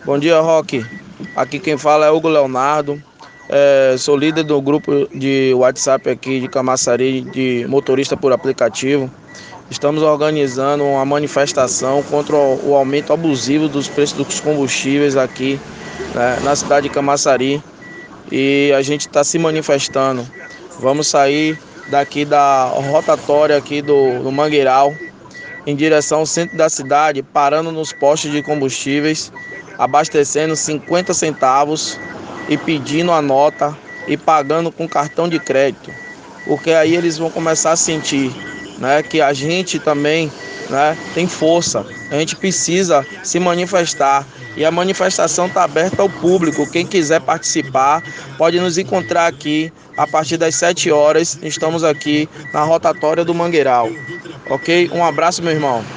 Bom dia, Roque. Aqui quem fala é Hugo Leonardo. Sou líder do grupo de WhatsApp aqui de Camaçari, de motorista por aplicativo. Estamos organizando uma manifestação contra o aumento abusivo dos preços dos combustíveis aqui, né, na cidade de Camaçari. E a gente está se manifestando. Vamos sair daqui da rotatória aqui do Mangueiral em direção ao centro da cidade, parando nos postos de combustíveis, abastecendo 50 centavos e pedindo a nota e pagando com cartão de crédito, porque aí eles vão começar a sentir, né, que a gente também, né, tem força, a gente precisa se manifestar e a manifestação está aberta ao público. Quem quiser participar pode nos encontrar aqui a partir das 7 horas. Estamos aqui na rotatória do Mangueiral. Ok? Um abraço, meu irmão.